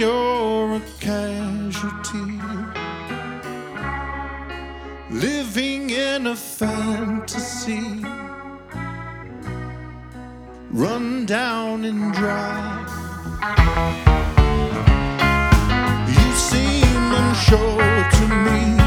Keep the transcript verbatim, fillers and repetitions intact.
you're a casualty, living in a fantasy, run down and dry. You seem unsure to me,